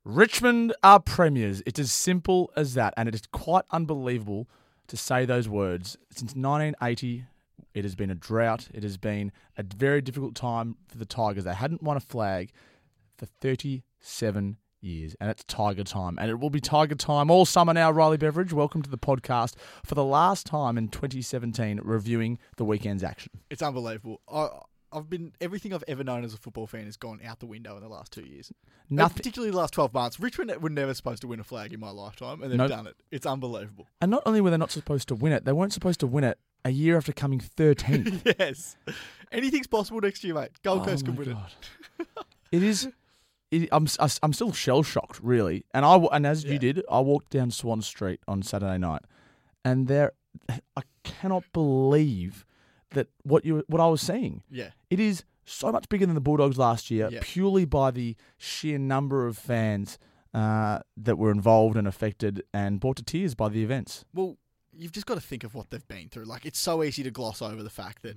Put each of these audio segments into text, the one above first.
Richmond are premiers. It's as simple as that, and it is quite unbelievable to say those words. Since 1980, it has been a drought. It has been a very difficult time for the Tigers. They hadn't won a flag for 37 years, and it's Tiger time. And it will be Tiger time all summer now. Riley Beveridge, welcome to the podcast for the last time in 2017, reviewing the weekend's action. It's unbelievable. Everything I've ever known as a football fan has gone out the window in the last 2 years. Nothing. Particularly the last 12 months. Richmond were never supposed to win a flag in my lifetime, and they've done it. It's unbelievable. And not only were they not supposed to win it, they weren't supposed to win it a year after coming 13th. Yes. Anything's possible next year, mate. Gold Coast can win it. It is. I'm still shell shocked, really. And as you did, I walked down Swan Street on Saturday night, and I cannot believe that what I was seeing. Yeah. It is so much bigger than the Bulldogs last year, Yeah. purely by the sheer number of fans that were involved and affected and brought to tears by the events. Well, you've just got to think of what they've been through. Like, it's so easy to gloss over the fact that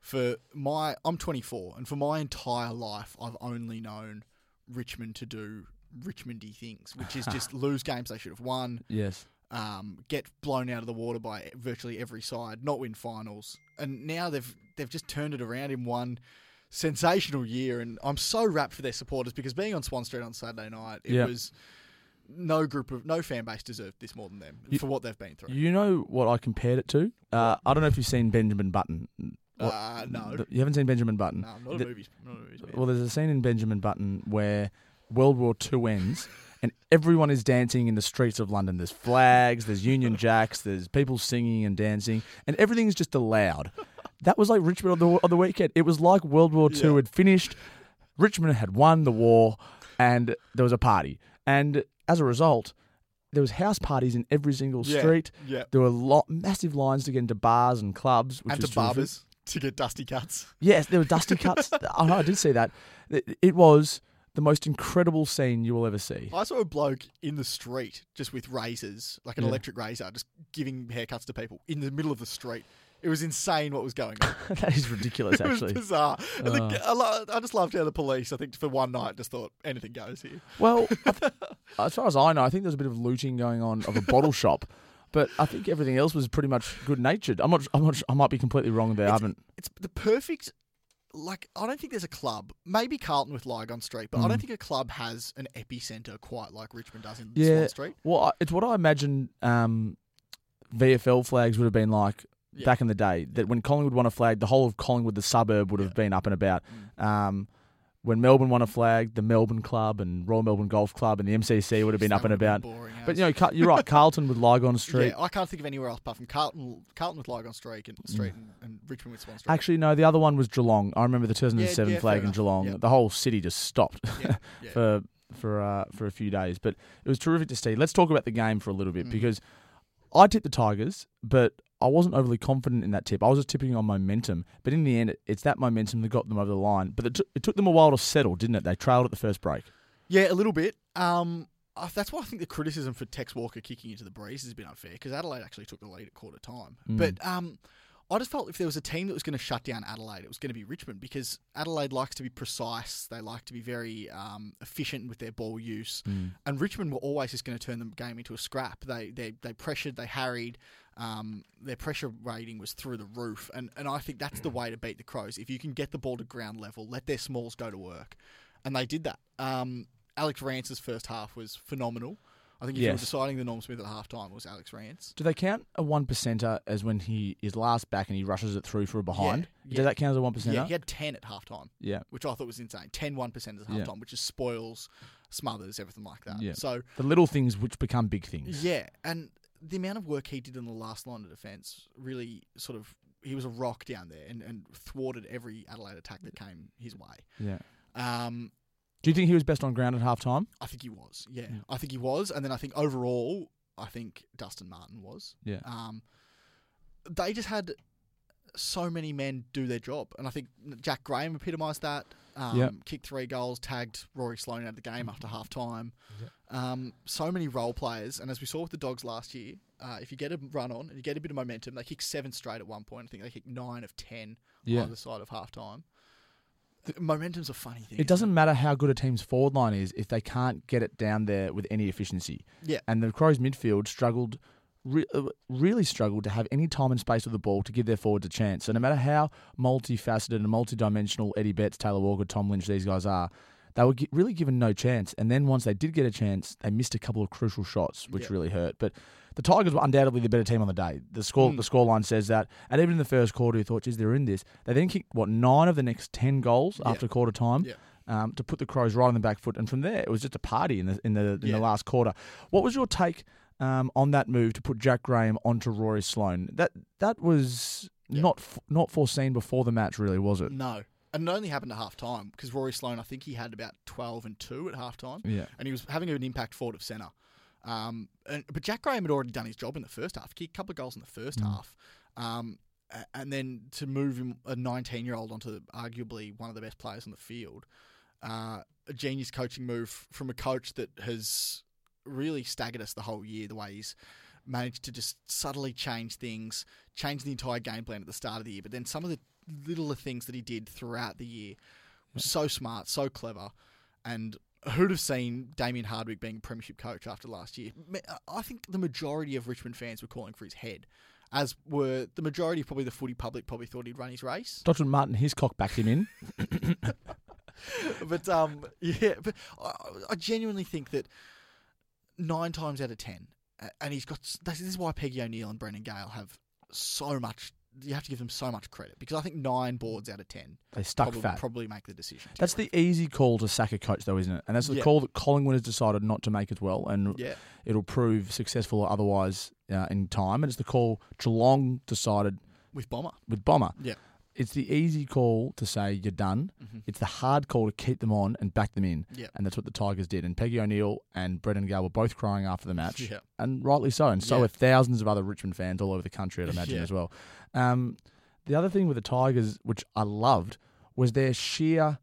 I'm 24, and for my entire life, I've only known Richmond to do Richmondy things, which is just lose games they should have won. Yes. Get blown out of the water by virtually every side, not win finals, and now they've just turned it around in one sensational year. And I'm so wrapped for their supporters, because being on Swan Street on Saturday night, it was no fan base deserved this more than them for what they've been through. You know what I compared it to? I don't know if you've seen Benjamin Button. No. You haven't seen Benjamin Button? No, I'm not a movies man. Well, there's a scene in Benjamin Button where World War II ends and everyone is dancing in the streets of London. There's flags, there's Union Jacks, there's people singing and dancing, and everything's just allowed. That was like Richmond on the weekend. It was like World War II had finished, Richmond had won the war, and there was a party. And as a result, there was house parties in every single street. Yeah. There were massive lines to get into bars and clubs. Which And was to barbers to get dusty cuts. Yes, there were dusty cuts. I did see that. It was the most incredible scene you will ever see. I saw a bloke in the street just with razors, like an electric razor, just giving haircuts to people in the middle of the street. It was insane what was going on. That is ridiculous, actually. It was bizarre. And I just loved how the police, I think, for one night, just thought anything goes here. Well, as far as I know, I think there was a bit of looting going on of a bottle shop, but I think everything else was pretty much good-natured. I might be completely wrong there. It's the perfect. Like, I don't think there's a club, maybe Carlton with Lygon Street, but I don't think a club has an epicentre quite like Richmond does in Swan Street. Well, it's what I imagine VFL flags would have been like back in the day. That when Collingwood won a flag, the whole of Collingwood, the suburb, would have been up and about. When Melbourne won a flag, the Melbourne Club and Royal Melbourne Golf Club and the MCC would have been up and about. But you're right, Carlton with Lygon Street. Yeah, I can't think of anywhere else apart from Carlton with Lygon Street and Richmond with Swan Street. Actually, no, the other one was Geelong. I remember the 2007 flag in Geelong. Yeah. The whole city just stopped for a few days. But it was terrific to see. Let's talk about the game for a little bit, because I tipped the Tigers, but I wasn't overly confident in that tip. I was just tipping on momentum. But in the end, it's that momentum that got them over the line. But it took them a while to settle, didn't it? They trailed at the first break. Yeah, a little bit. That's why I think the criticism for Tex Walker kicking into the breeze has been unfair, because Adelaide actually took the lead at quarter time. But I just felt if there was a team that was going to shut down Adelaide, it was going to be Richmond, because Adelaide likes to be precise. They like to be very efficient with their ball use. And Richmond were always just going to turn the game into a scrap. They pressured, they harried. Their pressure rating was through the roof. And I think that's the way to beat the Crows. If you can get the ball to ground level, let their smalls go to work. And they did that. Alex Rance's first half was phenomenal. I think if you were deciding the Norm Smith at halftime, it was Alex Rance. Do they count a 1%er as when he is last back and he rushes it through for a behind? Yeah. Does that count as a 1%er? Yeah, he had 10 at halftime. Yeah. Which I thought was insane. 10 1%ers at halftime, which just spoils, smothers, everything like that. Yeah. So the little things which become big things. Yeah, and the amount of work he did in the last line of defence really sort of, he was a rock down there and thwarted every Adelaide attack that came his way. Yeah. Do you think he was best on ground at halftime? I think he was, yeah. I think he was. And then I think overall, I think Dustin Martin was. Yeah. They just had so many men do their job. And I think Jack Graham epitomised that. Kicked 3 goals, tagged Rory Sloane out of the game after half-time. So many role players. And as we saw with the Dogs last year, if you get a run on and you get a bit of momentum, they kicked 7 straight at one point. I think they kicked 9 of 10 on the side of half-time. Momentum's a funny thing. It doesn't matter how good a team's forward line is if they can't get it down there with any efficiency. Yeah. And the Crows midfield really struggled to have any time and space with the ball to give their forwards a chance. So no matter how multifaceted and multidimensional Eddie Betts, Taylor Walker, Tom Lynch, these guys are, they were really given no chance. And then once they did get a chance, they missed a couple of crucial shots, which really hurt. But the Tigers were undoubtedly the better team on the day. The scoreline says that. And even in the first quarter, you thought, geez, they're in this. They then kicked, 9 of the next 10 goals after quarter time to put the Crows right on the back foot. And from there, it was just a party in the last quarter. What was your take on that move to put Jack Graham onto Rory Sloane? That was not foreseen before the match, really, was it? No. And it only happened at half time because Rory Sloane, I think he had about 12 and 2 at half time. Yeah. And he was having an impact forward of centre. But Jack Graham had already done his job in the first half. He kicked a couple of goals in the first half. And then to move him, a 19-year-old onto arguably one of the best players on the field, a genius coaching move from a coach that has really staggered us the whole year, the way he's managed to just subtly change things, change the entire game plan at the start of the year. But then some of the littler things that he did throughout the year was so smart, so clever. And who'd have seen Damien Hardwick being a premiership coach after last year? I think the majority of Richmond fans were calling for his head, as were the majority of probably the footy public probably thought he'd run his race. Dr. Martin Hiscock backed him in. But I genuinely think that 9 times out of 10, and he's got. This is why Peggy O'Neill and Brendan Gale have so much. You have to give them so much credit because I think 9 boards out of 10 they stuck fat. Probably make the decision. That's the easy call to sack a coach, though, isn't it? And that's the call that Collingwood has decided not to make as well, and it'll prove successful or otherwise in time. And it's the call Geelong decided with Bomber. Yeah. It's the easy call to say you're done. Mm-hmm. It's the hard call to keep them on and back them in. Yep. And that's what the Tigers did. And Peggy O'Neill and Brendan Gale were both crying after the match. Yep. And rightly so. And so are thousands of other Richmond fans all over the country, I'd imagine, as well. The other thing with the Tigers, which I loved, was their sheer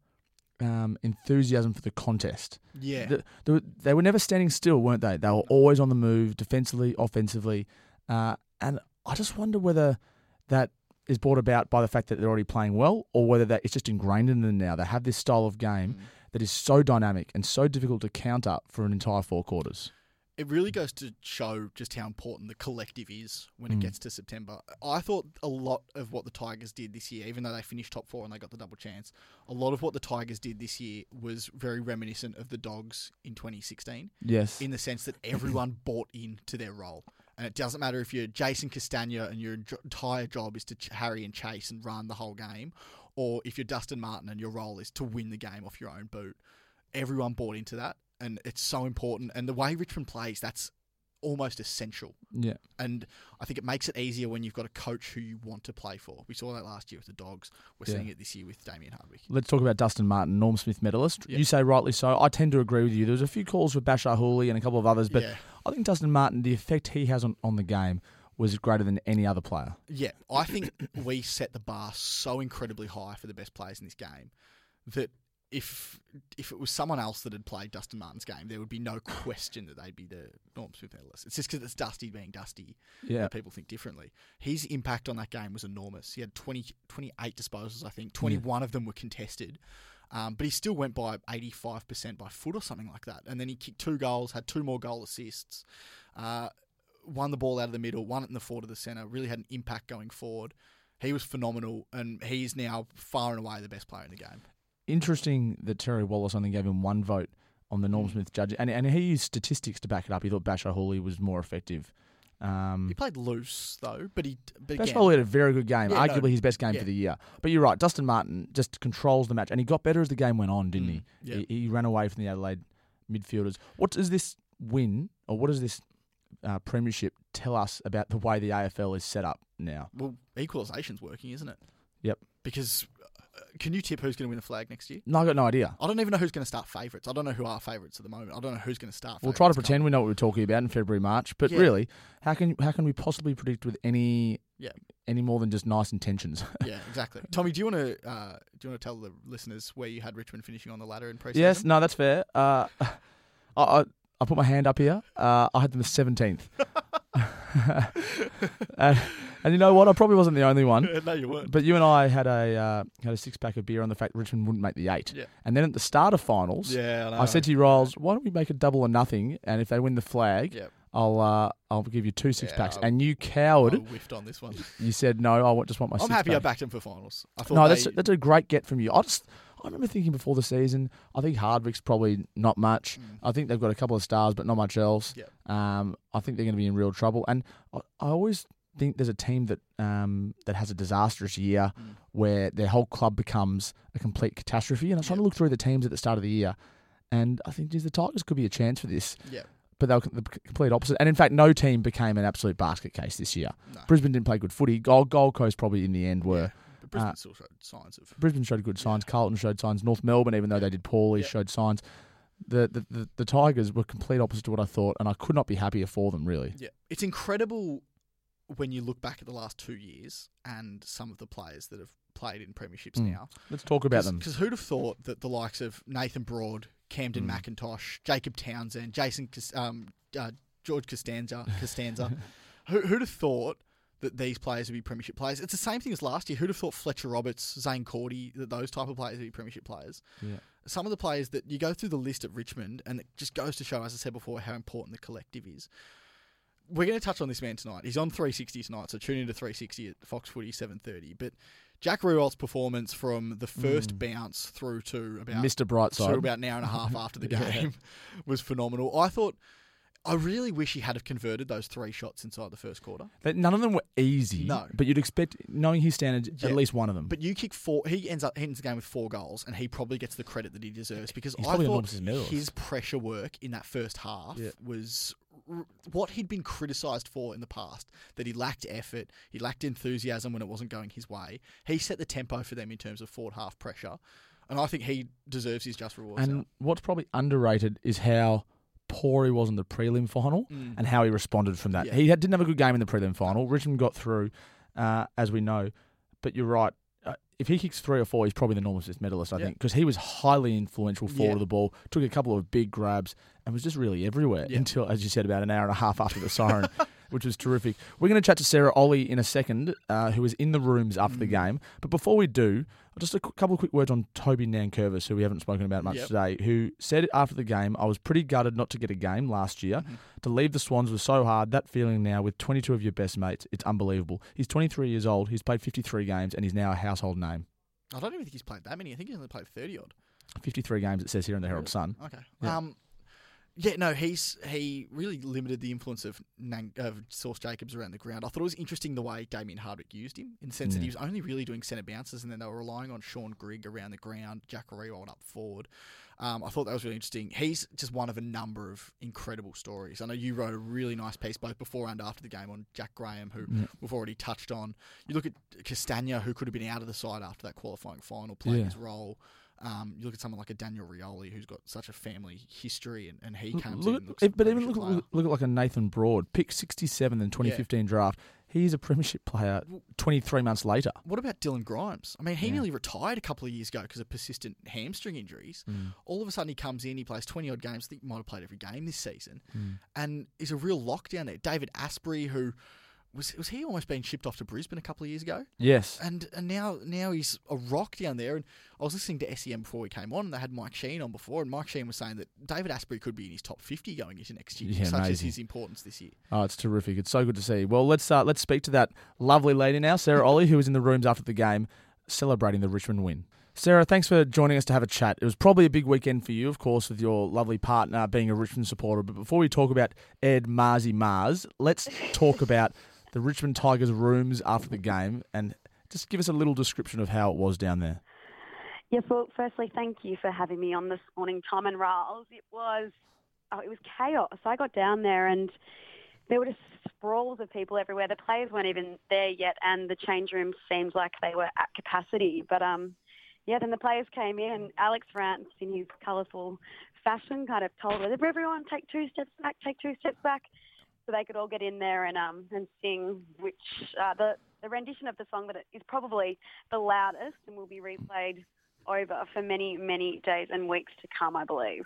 enthusiasm for the contest. Yeah. They were never standing still, weren't they? They were always on the move, defensively, offensively. And I just wonder whether that is brought about by the fact that they're already playing well, or whether that it's just ingrained in them now. They have this style of game that is so dynamic and so difficult to counter for an entire 4 quarters. It really goes to show just how important the collective is when it gets to September. I thought a lot of what the Tigers did this year, even though they finished top 4 and they got the double chance, a lot of what the Tigers did this year was very reminiscent of the Dogs in 2016. Yes. In the sense that everyone bought into their role. And it doesn't matter if you're Jason Castagna and your entire job is to harry and chase and run the whole game, or if you're Dustin Martin and your role is to win the game off your own boot. Everyone bought into that, and it's so important. And the way Richmond plays, that's almost essential. Yeah. And I think it makes it easier when you've got a coach who you want to play for. We saw that last year with the Dogs. We're seeing it this year with Damien Hardwick. Let's talk about Dustin Martin, Norm Smith medalist. You say rightly so. I tend to agree with you. There was a few calls for Bashar Hooley and a couple of others, but I think Dustin Martin, the effect he has on the game was greater than any other player. Yeah. I think we set the bar so incredibly high for the best players in this game that if it was someone else that had played Dustin Martin's game, there would be no question that they'd be the Norm Smith medalist. It's just because it's Dusty being Dusty that people think differently. His impact on that game was enormous. He had 28 disposals, I think. 21 of them were contested. But he still went by 85% by foot or something like that. And then he kicked 2 goals, had 2 more goal assists, won the ball out of the middle, won it in the forward of the centre, really had an impact going forward. He was phenomenal, and he's now far and away the best player in the game. Interesting that Terry Wallace only gave him 1 vote on the Norm Smith judge, and he used statistics to back it up. He thought Bashar Hooley was more effective. He played loose though, but Bashar Hooley had a very good game, arguably his best game for the year. But you're right, Dustin Martin just controls the match, and he got better as the game went on, didn't he? Yeah. He ran away from the Adelaide midfielders. What does this win, or what does this premiership tell us about the way the AFL is set up now? Well, equalisation's working, isn't it? Yep. Because can you tip who's going to win the flag next year? No, I've got no idea. I don't even know who's going to start favourites. I don't know who are favourites at the moment. I don't know who's going to start favourites. We'll try to pretend we know what we're talking about in February, March. But really, how can we possibly predict with any more than just nice intentions? Yeah, exactly. Tommy, do you want to tell the listeners where you had Richmond finishing on the ladder in pre-season? Yes, no, that's fair. I put my hand up here. I had them as 17th. And you know what? I probably wasn't the only one. No, you weren't. But you and I had a 6-pack of beer on the fact that Richmond wouldn't make the 8. Yeah. And then at the start of finals, Yeah, I know. I said to you, Riles, why don't we make a double or nothing? And if they win the flag, Yep. I'll give you 2 6-packs. I- And you I coward. whiffed on this one. You said no. I just want my. I'm 6-pack. happy I backed him for finals. I thought No, they, that's a great get from you. I remember thinking before the season, I think Hardwick's probably not much. I think they've got a couple of stars, but not much else. Yep. I think they're going to be in real trouble. And I always think there's a team that has a disastrous year where their whole club becomes a complete catastrophe. And I was trying to look through the teams at the start of the year, and I think the Tigers could be a chance for this. Yeah. But they were the complete opposite. And in fact, no team became an absolute basket case this year. No. Brisbane didn't play good footy. Gold Coast probably in the end were. Yeah. But Brisbane still showed signs of. Brisbane showed good signs. Carlton showed signs. North Melbourne, even though they did poorly, showed signs. The Tigers were complete opposite to what I thought, and I could not be happier for them, really. Yeah. It's incredible when you look back at the last 2 years and some of the players that have played in premierships now. Let's talk about them. Because who'd have thought that the likes of Nathan Broad, Camden McIntosh, Jacob Townsend, George Costanza, who'd have thought that these players would be premiership players? It's the same thing as last year. Who'd have thought Fletcher Roberts, Zane Cordy, that those type of players would be premiership players? Yeah. Some of the players that you go through the list at Richmond, and it just goes to show, as I said before, how important the collective is. We're going to touch on this man tonight. He's on 360 tonight, so tune into 360 at Fox Footy 7:30. But Jack Riewold's performance from the first bounce through to about Mr. Brightside, to about an hour and a half after the game was phenomenal. I really wish he had have converted those 3 shots inside the first quarter. None of them were easy. No. But you'd expect, knowing his standards, at least one of them. But you kick 4, he ends the game with 4 goals, and he probably gets the credit that he deserves because He's I probably thought enormous as medalist. his pressure work in that first half was what he'd been criticised for in the past, that he lacked effort, he lacked enthusiasm when it wasn't going his way. He set the tempo for them in terms of forward half pressure, and I think he deserves his just rewards. And what's probably underrated is how poor he was in the prelim final and how he responded from that. Yeah. He didn't have a good game in the prelim final. Richmond got through, as we know. But you're right. If he kicks 3 or 4, he's probably the Norm Smith medalist, I think, because he was highly influential forward of the ball, took a couple of big grabs, and was just really everywhere until, as you said, about an hour and a half after the siren, which was terrific. We're going to chat to Sarah Ollie in a second, who was in the rooms after the game. But before we do, just a couple of quick words on Toby Nankervis, who we haven't spoken about much today, who said after the game, I was pretty gutted not to get a game last year. To leave the Swans was so hard. That feeling now with 22 of your best mates, it's unbelievable. He's 23 years old. He's played 53 games, and he's now a household name. I don't even think he's played that many. I think he's only played 30-odd. 53 games, it says here in the Herald Sun. Okay. He really limited the influence of Sauce Jacobs around the ground. I thought it was interesting the way Damien Hardwick used him, in the sense that he was only really doing centre bounces, and then they were relying on Sean Grigg around the ground, Jack Riewoldt up forward. I thought that was really interesting. He's just one of a number of incredible stories. I know you wrote a really nice piece both before and after the game on Jack Graham, who we've already touched on. You look at Castagna, who could have been out of the side after that qualifying final, playing his role. You look at someone like a Daniel Rioli, who's got such a family history, and he comes in. But even look at like a Nathan Broad, picked 67 in the 2015 draft. He's a premiership player 23 months later. What about Dylan Grimes? I mean, he nearly retired a couple of years ago because of persistent hamstring injuries. All of a sudden, he comes in, he plays 20-odd games. I think he might have played every game this season. And is a real lockdown there. David Asprey, who... Was he almost being shipped off to Brisbane a couple of years ago? Yes. And now he's a rock down there. And I was listening to SEM before we came on, and they had Mike Sheen on before, and Mike Sheen was saying that David Asprey could be in his top 50 going into next year, such as his importance this year. Oh, it's terrific. It's so good to see. Well, let's speak to that lovely lady now, Sarah Ollie, who was in the rooms after the game celebrating the Richmond win. Sarah, thanks for joining us to have a chat. It was probably a big weekend for you, of course, with your lovely partner being a Richmond supporter. But before we talk about Ed Marzi Mars, let's talk about the Richmond Tigers rooms after the game, and just give us a little description of how it was down there. Yes, well, firstly, thank you for having me on this morning, Tom and Riles. It was chaos. I got down there and there were just sprawls of people everywhere. The players weren't even there yet, and the change rooms seemed like they were at capacity. But then the players came in, and Alex Rance, in his colourful fashion, kind of told us, everyone take 2 steps back. So they could all get in there and sing, which the rendition of the song that is probably the loudest and will be replayed over for many, many days and weeks to come, I believe.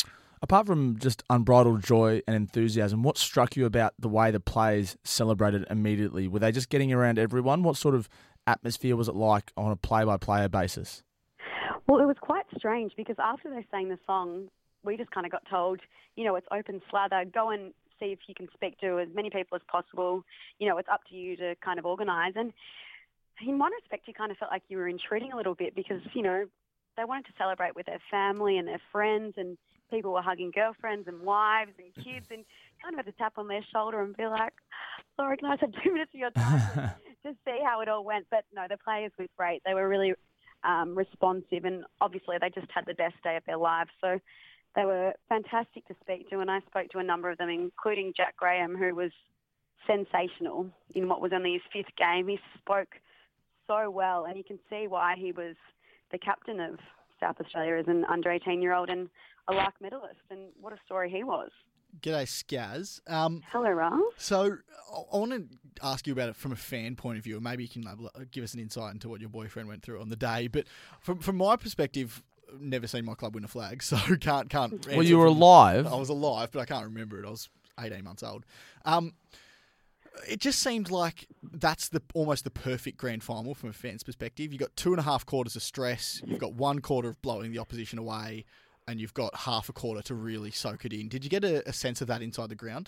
Apart from just unbridled joy and enthusiasm, what struck you about the way the players celebrated immediately? Were they just getting around everyone? What sort of atmosphere was it like on a play-by-player basis? Well, it was quite strange because after they sang the song, we just kind of got told, it's open slather. Go and see if you can speak to as many people as possible. It's up to you to kind of organise. And in one respect, you kind of felt like you were intruding a little bit because, they wanted to celebrate with their family and their friends, and people were hugging girlfriends and wives and kids, and kind of had to tap on their shoulder and be like, sorry, can I just have 2 minutes of your time to see how it all went? But no, the players were great. They were really responsive, and obviously they just had the best day of their lives. So they were fantastic to speak to, and I spoke to a number of them, including Jack Graham, who was sensational in what was only his 5th game. He spoke so well, and you can see why he was the captain of South Australia as an under 18-year-old and a LARC medalist, and what a story he was. G'day, Skaz. Hello, Ralph. So I want to ask you about it from a fan point of view, and maybe you can give us an insight into what your boyfriend went through on the day. But from my perspective, never seen my club win a flag, so can't. Well, you were alive. I was alive, but I can't remember it. I was 18 months old. It just seemed like that's almost the perfect grand final from a fan's perspective. You've got 2.5 quarters of stress. You've got 1 quarter of blowing the opposition away, and you've got half a quarter to really soak it in. Did you get a sense of that inside the ground?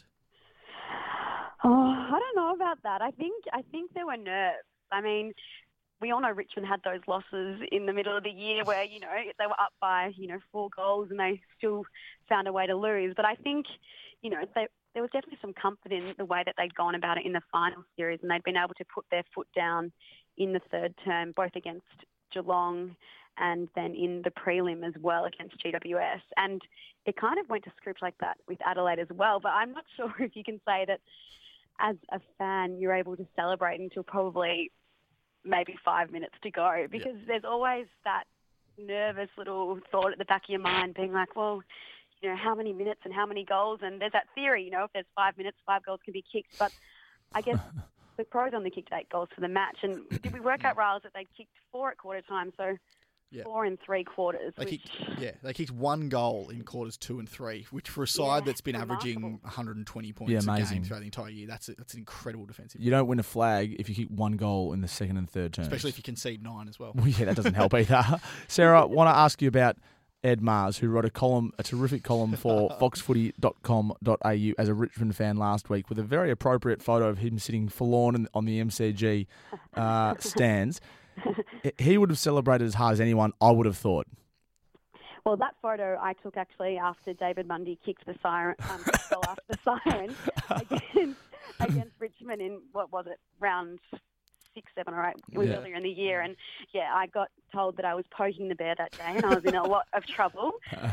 Oh, I don't know about that. I think there were nerves. I mean, we all know Richmond had those losses in the middle of the year where, they were up by, 4 goals and they still found a way to lose. But I think, there was definitely some comfort in the way that they'd gone about it in the final series, and they'd been able to put their foot down in the third term, both against Geelong and then in the prelim as well against GWS. And it kind of went to script like that with Adelaide as well. But I'm not sure if you can say that as a fan you're able to celebrate until probably maybe 5 minutes to go, because there's always that nervous little thought at the back of your mind being like, well, how many minutes and how many goals? And there's that theory, if there's 5 minutes, 5 goals can be kicked. But I guess the Crows only kicked 8 goals for the match. And did we work out, Riles, that they kicked 4 at quarter time? So 4 in 3 quarters. They kicked 1 goal in quarters 2 and 3, which for a side that's been averaging 120 points a game throughout the entire year, that's an incredible defensive. You don't win a flag if you kick 1 goal in the second and third terms. Especially if you concede 9 as well. Well, yeah, that doesn't help either. Sarah, I want to ask you about Ed Mars, who wrote a terrific column for foxfooty.com.au as a Richmond fan last week, with a very appropriate photo of him sitting forlorn on the MCG stands. He would have celebrated as hard as anyone, I would have thought. Well, that photo I took actually after David Mundy kicked the siren, fell after the siren against Richmond in, what was it, round 6, 7 or 8. It was earlier in the year. And, I got told that I was poking the bear that day and I was in a lot of trouble.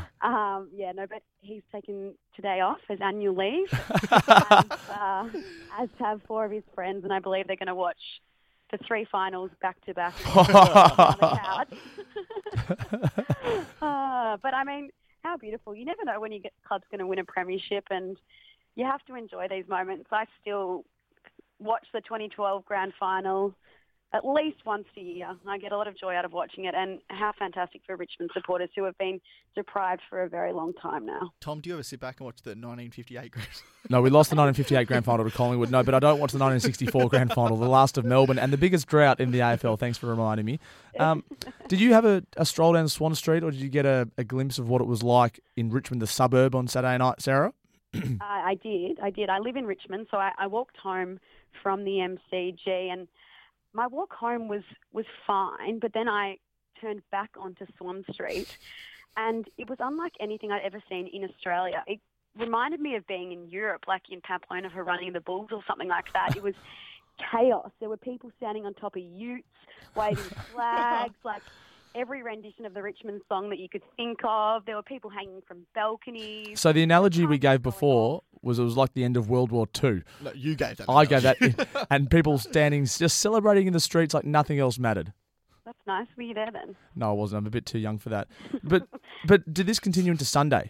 But he's taken today off as annual leave, as have 4 of his friends, and I believe they're going to watch the 3 finals back-to-back on the couch. But, I mean, how beautiful. You never know when your club's going to win a premiership, and you have to enjoy these moments. I still watch the 2012 grand final at least once a year. I get a lot of joy out of watching it, and how fantastic for Richmond supporters who have been deprived for a very long time now. Tom, do you ever sit back and watch the 1958 grand? No, we lost the 1958 grand final to Collingwood. No, but I don't watch the 1964 grand final, the last of Melbourne, and the biggest drought in the AFL. Thanks for reminding me. Did you have a stroll down Swan Street, or did you get a glimpse of what it was like in Richmond, the suburb, on Saturday night, Sarah? I did. I live in Richmond, so I walked home from the MCG, and my walk home was fine, but then I turned back onto Swan Street, and it was unlike anything I'd ever seen in Australia. It reminded me of being in Europe, like in Pamplona for running the Bulls or something like that. It was chaos. There were people standing on top of utes, waving flags, like every rendition of the Richmond song that you could think of. There were people hanging from balconies. So the analogy we gave before was it was like the end of World War II. No, you gave that. I gave that. And people standing, just celebrating in the streets like nothing else mattered. That's nice. Were you there then? No, I wasn't. I'm a bit too young for that. But did this continue into Sunday?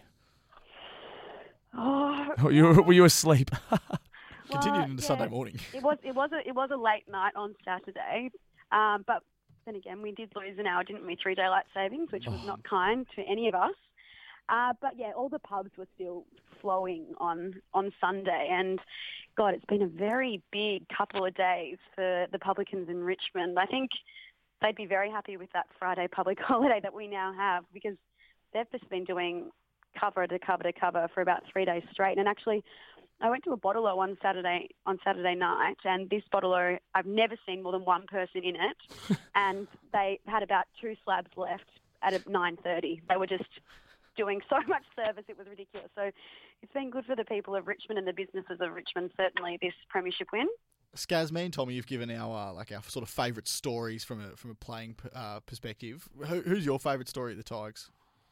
Oh, were you asleep? Continued into Sunday morning. It was a late night on Saturday, but then again we did lose an hour, didn't we, through daylight savings, which was not kind to any of us. But yeah, all the pubs were still flowing on Sunday, and God, it's been a very big couple of days for the publicans in Richmond. I think they'd be very happy with that Friday public holiday that we now have, because they've just been doing cover to cover to cover for about 3 days straight. And actually, I went to a bottle-o on Saturday night, and this bottle-o, I've never seen more than one person in it, and they had about 2 slabs left at 9:30. They were just doing so much service, it was ridiculous. So it's been good for the people of Richmond and the businesses of Richmond, certainly, this premiership win. Skaz, me and Tommy, you've given our sort of favourite stories from a playing perspective. Who's your favourite story at the Tigers?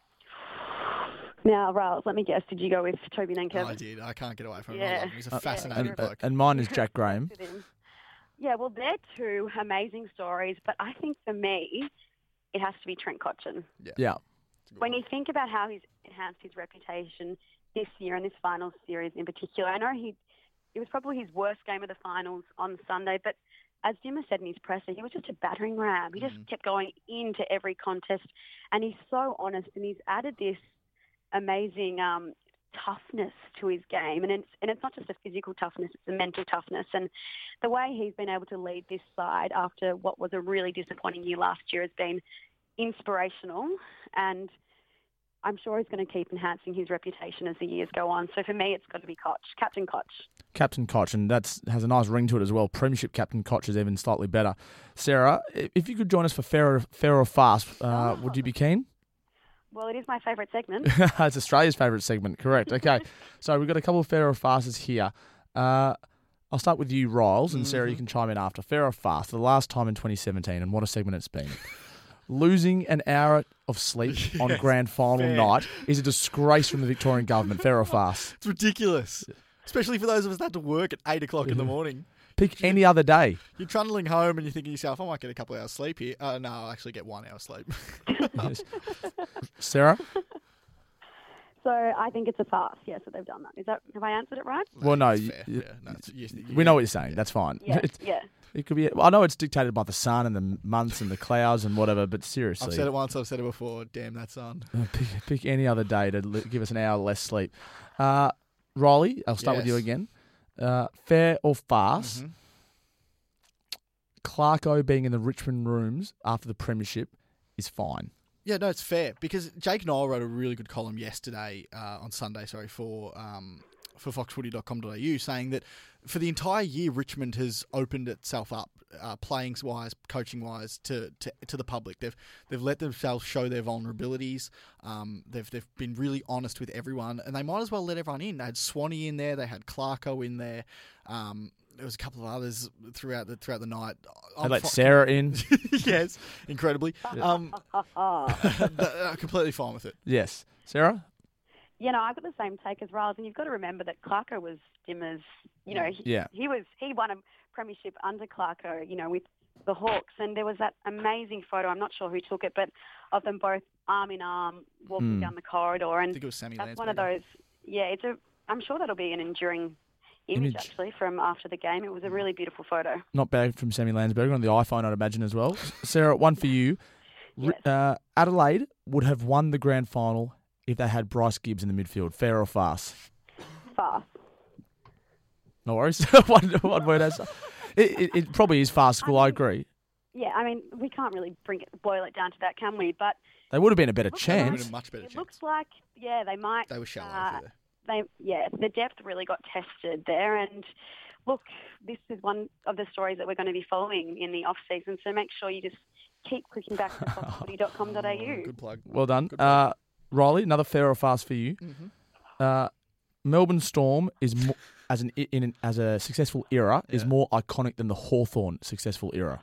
Now, Riles, let me guess. Did you go with Toby Nankervis? I did. I can't get away from him. Yeah. He's a fascinating bloke. And mine is Jack Graham. Yeah, well, they're 2 amazing stories, but I think for me, it has to be Trent Cotchin. Yeah. When you think about how he's enhanced his reputation this year and this final series in particular, I know it was probably his worst game of the finals on Sunday, but as Dimmer said in his presser, he was just a battering ram. He just kept going into every contest, and he's so honest, and he's added this amazing toughness to his game, and it's not just a physical toughness, it's a mental toughness. And the way he's been able to lead this side after what was a really disappointing year last year has been inspirational, and I'm sure he's going to keep enhancing his reputation as the years go on. So for me, it's got to be Koch, Captain Koch. Captain Koch, and that has a nice ring to it as well. Premiership Captain Koch is even slightly better. Sarah, if you could join us for Fair or Fast, would you be keen? Well, it is my favourite segment. It's Australia's favourite segment, correct. Okay, so we've got a couple of Fair or Fasts here. I'll start with you, Riles, and Sarah, you can chime in after. Fair or Fast, the last time in 2017, and what a segment it's been. Losing an hour of sleep on grand final night is a disgrace from the Victorian government. Fair or Fast? It's ridiculous, especially for those of us that had to work at 8 o'clock in the morning. Pick any other day. You're trundling home and you're thinking to yourself, I might get a couple of hours sleep here. No, I'll actually get 1 hour sleep. Yes. Sarah? So I think it's a fast. Yes, that they've done that. Have I answered it right? Well, no. We know what you're saying. That's fine. Yeah, yeah. It could be. I know it's dictated by the sun and the months and the clouds and whatever, but seriously, I've said it once. I've said it before. Damn that sun. Pick any other day to give us an hour less sleep. Riley, I'll start with you again. Fair or Fast? Clarko being in the Richmond rooms after the premiership is fine. Yeah, no, it's fair, because Jake Noel wrote a really good column yesterday, on Sunday, for foxfooty.com.au, saying that for the entire year, Richmond has opened itself up, playing-wise, coaching-wise, to the public. They've let themselves show their vulnerabilities. They've been really honest with everyone, and they might as well let everyone in. They had Swanee in there. They had Clarko in there. There was a couple of others throughout the night. They let Sarah in. Yes, incredibly. Completely fine with it. Yes. Sarah? You know, I've got the same take as Riles, and you've got to remember that Clarko was Dimmer's, he won a premiership under Clarko, with the Hawks, and there was that amazing photo, I'm not sure who took it, but of them both arm in arm walking down the corridor. And I think it was Sammy that's Landsberger. one of those, I'm sure that'll be an enduring image actually from after the game. It was a really beautiful photo. Not bad from Sammy Landsberger on the iPhone, I'd imagine, as well. Sarah, one for you. Yes. Adelaide would have won the grand final if they had Bryce Gibbs in the midfield. Fair or Fast? Fast. No worries. one word answer. It probably is farcical, I agree. Yeah, I mean, we can't really boil it down to that, can we? But they would have been a better chance. It looks like, they might. They were shallow. The depth really got tested there. And look, this is one of the stories that we're going to be following in the off-season. So make sure you just keep clicking back to foxfooty.com.au. Good plug. Well done. Riley, another Fair or Fast for you. Melbourne Storm is as a successful era is more iconic than the Hawthorn successful era.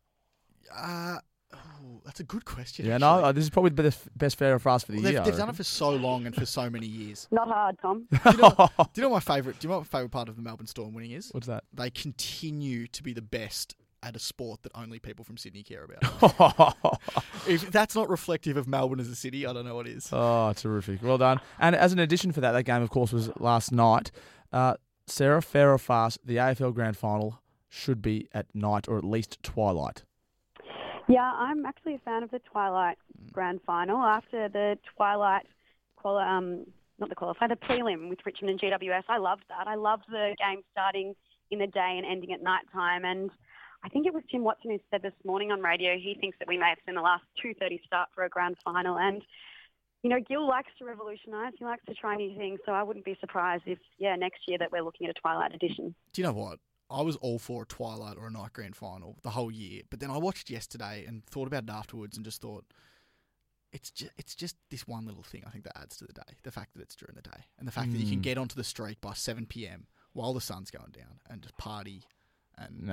That's a good question. Yeah, actually. no, this is probably the best Fair or Fast for the year. They've done it for so long and for so many years. Not hard, Tom. Do you know what my favourite part of the Melbourne Storm winning is? What's that? They continue to be the best at a sport that only people from Sydney care about. If that's not reflective of Melbourne as a city, I don't know what is. Oh, terrific. Well done. And as an addition for that game, of course, was last night. Sarah, Fair or Fast, the AFL Grand Final should be at night or at least twilight. Yeah, I'm actually a fan of the Twilight Grand Final. After the Twilight not the qualifier, the prelim with Richmond and GWS. I loved that. I loved the game starting in the day and ending at night time. And I think it was Tim Watson who said this morning on radio, he thinks that we may have seen the last 2:30 start for a grand final. And, Gil likes to revolutionise. He likes to try new things. So I wouldn't be surprised if, next year that we're looking at a Twilight edition. Do you know what? I was all for a Twilight or a night grand final the whole year. But then I watched yesterday and thought about it afterwards and just thought, it's just this one little thing I think that adds to the day. The fact that it's during the day. And the fact that you can get onto the street by 7 p.m. while the sun's going down and just party. And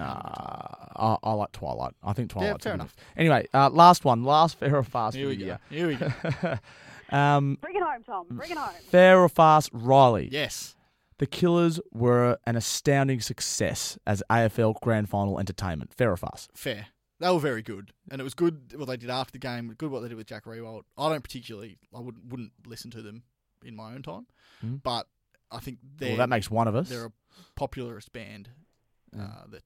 I like Twilight. I think Twilight's fair enough. Anyway, last fair or fast Here for we the go. year. Here we go. Bring it home, Tom. Bring it home. Fair or fast, Riley. Yes. The Killers were an astounding success as AFL Grand Final entertainment. Fair or fast? Fair. They were very good. And it was good what they did after the game, good what they did with Jack Riewoldt. I wouldn't listen to them in my own time. But I think that makes one of us. They're a popularist band that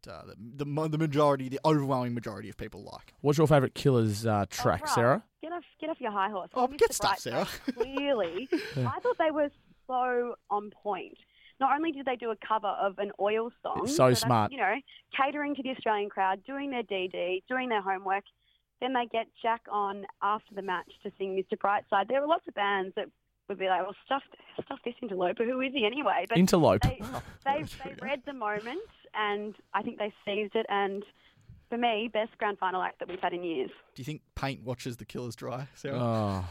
the overwhelming majority of people like. What's your favourite Killers track, Ralph, Sarah? Get off your high horse. Get stuff, Sarah. Clearly, I thought they were so on point. Not only did they do a cover of an Oil song, so smart, catering to the Australian crowd, doing their DD, doing their homework. Then they get Jack on after the match to sing Mr. Brightside. There were lots of bands that would be like, well, stuff this interloper. Who is he anyway? But Interlope. They read the moment, and I think they seized it. And for me, best grand final act that we've had in years. Do you think paint watches the Killers dry, Sarah? Oh.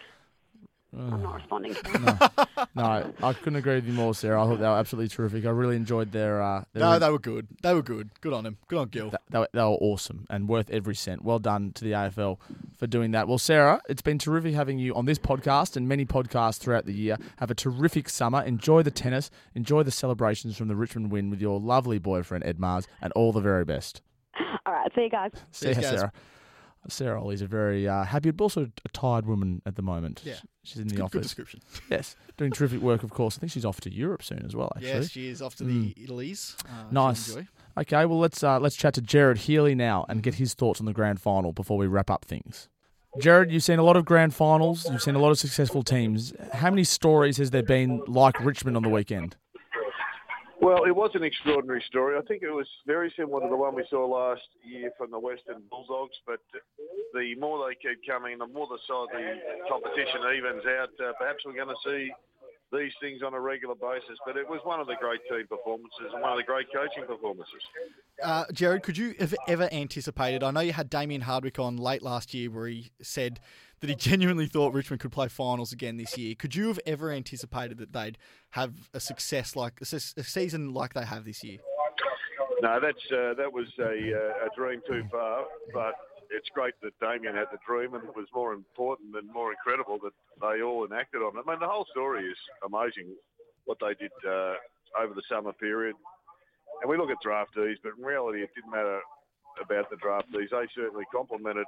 I'm not responding to that. No, I couldn't agree with you more, Sarah. I thought they were absolutely terrific. I really enjoyed their... No, they were good. They were good. Good on them. Good on Gil. They were awesome and worth every cent. Well done to the AFL for doing that. Well, Sarah, it's been terrific having you on this podcast and many podcasts throughout the year. Have a terrific summer. Enjoy the tennis. Enjoy the celebrations from the Richmond win with your lovely boyfriend, Ed Mars, and all the very best. All right. See you guys. See you, Sarah. Sarah Ollie's a very happy, but also a tired woman at the moment. Yeah. She's in the office. Good description. Yes. Doing terrific work, of course. I think she's off to Europe soon as well, actually. Yes, she is off to the Italy's. Nice. Okay, well, let's chat to Jared Healy now and get his thoughts on the grand final before we wrap up things. Jared, you've seen a lot of grand finals. You've seen a lot of successful teams. How many stories has there been like Richmond on the weekend? Well, it was an extraordinary story. I think it was very similar to the one we saw last year from the Western Bulldogs, but the more they keep coming, the more the competition evens out. Perhaps we're going to see these things on a regular basis, but it was one of the great team performances and one of the great coaching performances. Jared, could you have ever anticipated, I know you had Damien Hardwick on late last year where he said that he genuinely thought Richmond could play finals again this year. Could you have ever anticipated that they'd have a success like a season like they have this year? No, that was a dream too far, but it's great that Damien had the dream, and it was more important and more incredible that they all enacted on it. I mean, the whole story is amazing, what they did over the summer period. And we look at draftees, but in reality it didn't matter about the draftees. They certainly complemented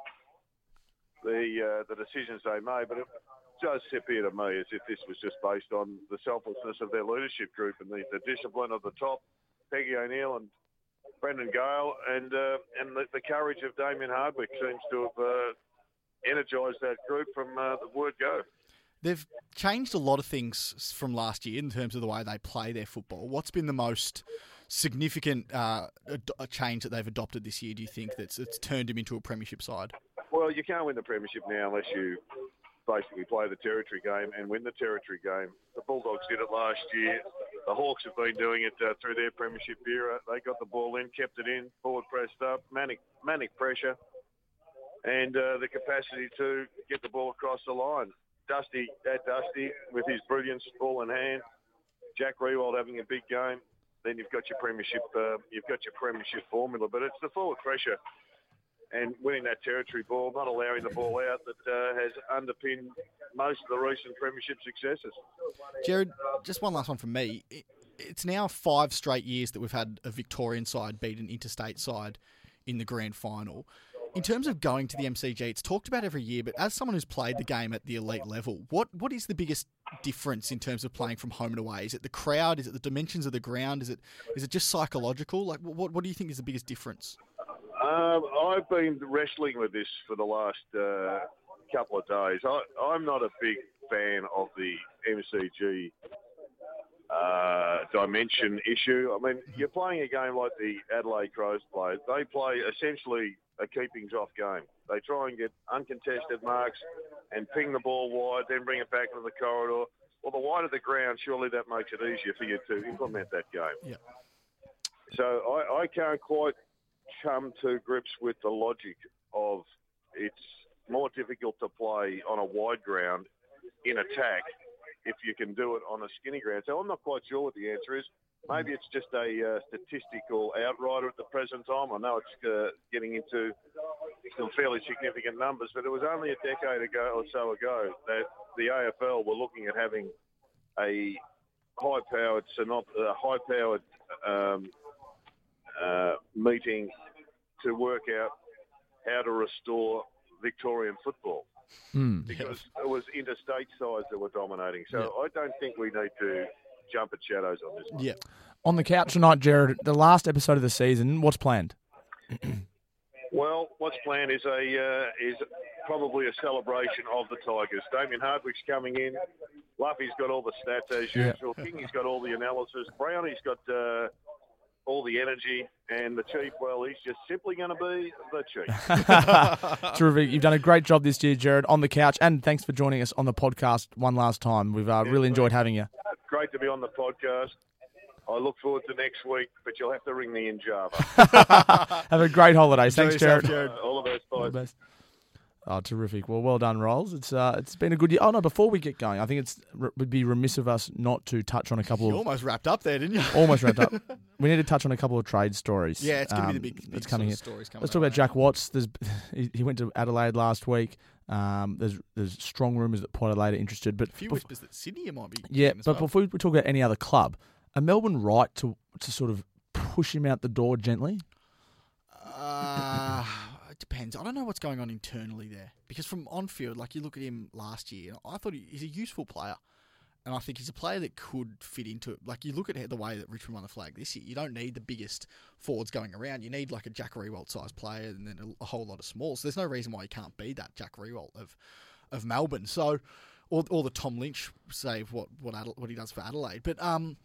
the decisions they made, but it does appear to me as if this was just based on the selflessness of their leadership group and the discipline of the top, Peggy O'Neill and Brendan Gale, and the courage of Damien Hardwick seems to have energised that group from the word go. They've changed a lot of things from last year in terms of the way they play their football. What's been the most significant change that they've adopted this year, do you think, that's turned them into a premiership side? Well, you can't win the premiership now unless you basically play the territory game and win the territory game. The Bulldogs did it last year. The Hawks have been doing it through their premiership era. They got the ball in, kept it in, forward pressed up, manic pressure, and the capacity to get the ball across the line. Dusty with his brilliance, ball in hand. Jack Riewoldt having a big game. Then you've got your premiership formula. But it's the forward pressure and winning that territory ball, not allowing the ball out, that has underpinned most of the recent premiership successes. Jared, just one last one from me. It's now 5 straight years that we've had a Victorian side beat an interstate side in the grand final. In terms of going to the MCG, it's talked about every year, but as someone who's played the game at the elite level, what is the biggest difference in terms of playing from home and away? Is it the crowd? Is it the dimensions of the ground? Is it just psychological? Like, what do you think is the biggest difference? I've been wrestling with this for the last couple of days. I'm not a big fan of the MCG dimension issue. I mean, you're playing a game like the Adelaide Crows play. They play essentially a keepings off game. They try and get uncontested marks and ping the ball wide, then bring it back into the corridor. Well, the wider the ground, surely that makes it easier for you to implement that game. Yeah. So I can't quite come to grips with the logic of it's more difficult to play on a wide ground in attack if you can do it on a skinny ground. So I'm not quite sure what the answer is. Maybe it's just a statistical outrider at the present time. I know it's getting into some fairly significant numbers, but it was only a decade ago or so ago that the AFL were looking at having a high-powered meeting to work out how to restore Victorian football. Because it was interstate sides that were dominating. So I don't think we need to jump at shadows on this one. Yeah. On the couch tonight, Jared, the last episode of the season, what's planned? Well, what's planned is probably a celebration of the Tigers. Damien Hardwick's coming in. Luffy's got all the stats as usual. Kingy's got all the analysis. Brownie's got all the energy. And the Chief, well, he's just simply going to be the Chief. Terrific. You've done a great job this year, Jared, on the couch. And thanks for joining us on the podcast one last time. We've really enjoyed having you. Great to be on the podcast. I look forward to next week, but you'll have to ring me in Java. Have a great holiday. Thanks, yourself, Jared. All the best, All boys. the best. Oh, terrific. Well done, Rolls. It's been a good year. Oh, no, before we get going, I think would be remiss of us not to touch on a couple You of... almost wrapped up there, didn't you? Almost wrapped up. We need to touch on a couple of trade stories. Yeah, it's going to be the big that's coming sort in. of stories coming Let's talk about Jack Watts. He went to Adelaide last week. There's strong rumours that Port Adelaide are interested. But A few whispers that Sydney might be. yeah, as but well. before we talk about any other club, are Melbourne right to sort of push him out the door gently? It depends. I don't know what's going on internally there. Because from on-field, like you look at him last year, I thought he's a useful player. And I think he's a player that could fit into it. Like you look at the way that Richmond won the flag this year, you don't need the biggest forwards going around. You need like a Jack Riewoldt-sized player and then a whole lot of smalls. So there's no reason why he can't be that Jack Riewoldt of Melbourne. So, or the Tom Lynch, save what he does for Adelaide. But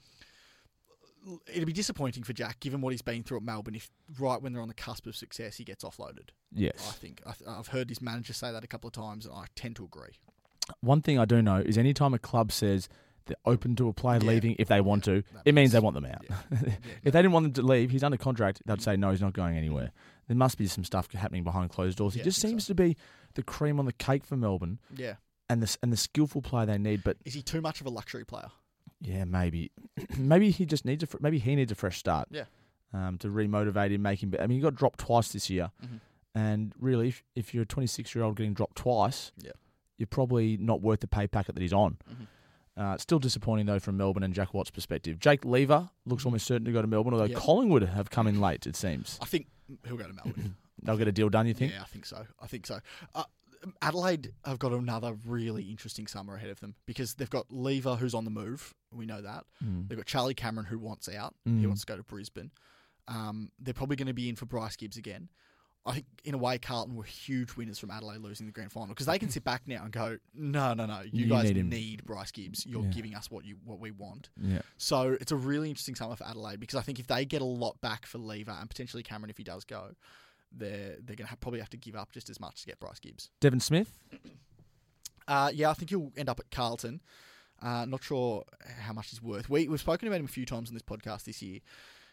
it'd be disappointing for Jack, given what he's been through at Melbourne, if right when they're on the cusp of success, he gets offloaded. Yes. I think. I've heard his manager say that a couple of times, and I tend to agree. One thing I do know is anytime a club says they're open to a player leaving if they want to, it means they want them out. Yeah. If they didn't want them to leave, he's under contract, they'd say, no, he's not going anywhere. There must be some stuff happening behind closed doors. He just seems to be the cream on the cake for Melbourne Yeah. and the skillful player they need. But Is he too much of a luxury player? yeah, maybe. Maybe he just needs maybe he needs a fresh start. Yeah. To remotivate him, make him better. I mean, he got dropped twice this year. Mhm. And really, if you're a 26-year-old getting dropped twice, Yeah. you're probably not worth the pay packet that he's on. Mhm. Still disappointing, though, from Melbourne and Jack Watts' perspective. Jake Lever looks almost certain to go to Melbourne, although Collingwood have come in late, it seems. I think he'll go to Melbourne. They'll get a deal done, you think? Yeah, I think so. Adelaide have got another really interesting summer ahead of them because they've got Lever, who's on the move. We know that. They've got Charlie Cameron, who wants out. He wants to go to Brisbane. They're probably going to be in for Bryce Gibbs again. I think, in a way, Carlton were huge winners from Adelaide losing the grand final because they can sit back now and go, no, you guys need Bryce Gibbs. You're giving us what we want. Yeah. So it's a really interesting summer for Adelaide because I think if they get a lot back for Lever and potentially Cameron if he does go, they're going to probably have to give up just as much to get Bryce Gibbs. Devon Smith? Yeah, I think he'll end up at Carlton. Not sure how much he's worth. We've spoken about him a few times on this podcast this year.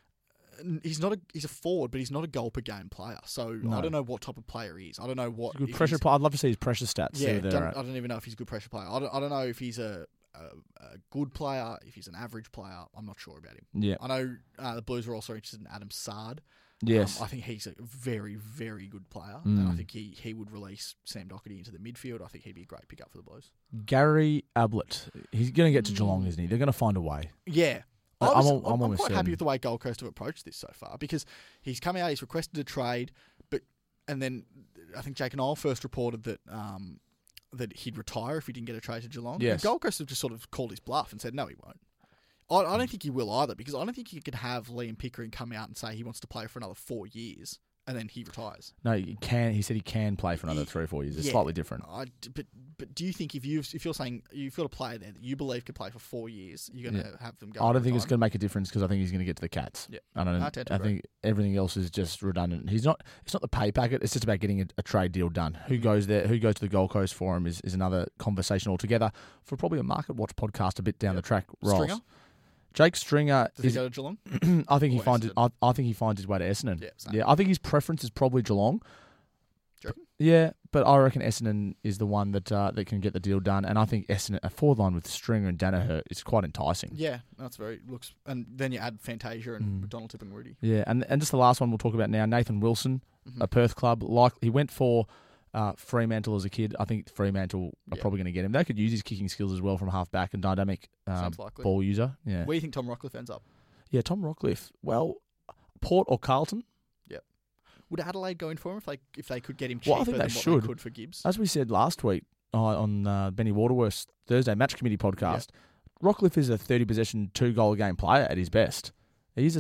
He's a forward, but he's not a goal per game player. So I don't know what type of player he is. I don't know what Good pressure player. I'd love to see his pressure stats. Yeah, I don't even know if he's a good pressure player. I don't know if he's a good player, if he's an average player. I'm not sure about him. Yeah. I know the Blues are also interested in Adam Sard. Yes. I think he's a very, very good player, and I think he would release Sam Doherty into the midfield. I think he'd be a great pickup for the Blues. Gary Ablett. He's going to get to Geelong, isn't he? They're going to find a way. Yeah. I'm I'm quite happy with the way Gold Coast have approached this so far because he's come out, he's requested a trade, and then I think Jake and I first reported that that he'd retire if he didn't get a trade to Geelong. Yes. And Gold Coast have just sort of called his bluff and said no, he won't. I don't think he will either because I don't think you could have Liam Pickering come out and say he wants to play for another 4 years and then he retires. No, he can. He said he can play for another 3 or 4 years. It's Yeah. slightly different. But do you think if you're saying you've got a player there that you believe could play for 4 years, you're going to have them go? I don't think it's going to make a difference because I think he's going to get to the Cats. Yeah. I don't know. I tend to I agree. think everything else is just redundant. It's not the pay packet. It's just about getting a trade deal done. Who goes there? Who goes to the Gold Coast for him is another conversation altogether for probably a Market Watch podcast a bit down the track. Ross. Stringer? Jake Stringer Does he go to Geelong? I think he Or finds it. Essendon? I think he finds his way to Essendon. Yeah, same. Yeah, I think his preference is probably Geelong. Do you reckon? Yeah, but I reckon Essendon is the one that can get the deal done, and I think Essendon a forward line with Stringer and Danaher is quite enticing. Yeah, that's looks. And then you add Fantasia and McDonald, Tipping, Rudy. Yeah, and just the last one we'll talk about now, Nathan Wilson, Mm-hmm. a Perth club. He went for Fremantle as a kid. I think Fremantle are probably going to get him. They could use his kicking skills as well from half back and dynamic Sounds likely. ball user. Yeah, Where do you think Tom Rockcliffe ends up? yeah. Tom Rockcliffe. Well, Port or Carlton. Would Adelaide go in for him if they could get him cheaper Well, I think than they what should. they could for Gibbs? As we said last week on Benny Waterworth's Thursday Match Committee podcast, Rockcliffe is a 30 possession, 2 goal a game player at his best. He's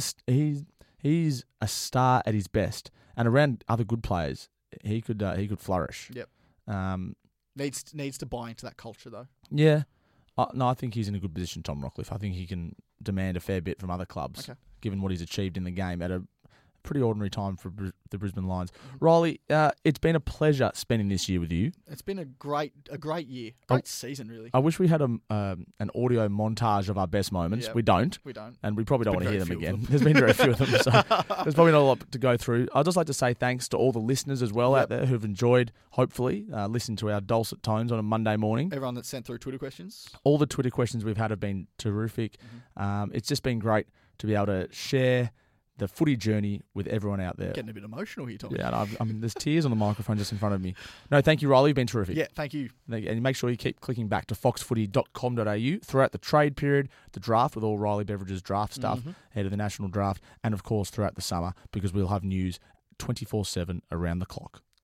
a star at his best, and around other good players, he could flourish. Yep. Um, Needs to buy into that culture though. yeah. No, I think he's in a good position, Tom Rockcliffe. I think he can demand a fair bit from other clubs, given what he's achieved in the game at a pretty ordinary time for the Brisbane Lions. Riley, it's been a pleasure spending this year with you. It's been a great year, great season really. I wish we had an audio montage of our best moments. Yeah. We don't. We don't. And we probably don't want to There's hear been them very again. There's been very few of them, so there's probably not a lot to go through. I'd just like to say thanks to all the listeners as well out there who've enjoyed, hopefully, listening to our dulcet tones on a Monday morning. Everyone that sent through Twitter questions. All the Twitter questions we've had have been terrific. It's just been great to be able to share the footy journey with everyone out there. Getting a bit emotional here, Tom. Yeah, and there's tears on the microphone just in front of me. No, thank you, Riley. You've been terrific. Yeah, thank you. And make sure you keep clicking back to foxfooty.com.au throughout the trade period, the draft with all Riley Beverages draft stuff ahead of the national draft, and of course throughout the summer because we'll have news 24/7 around the clock.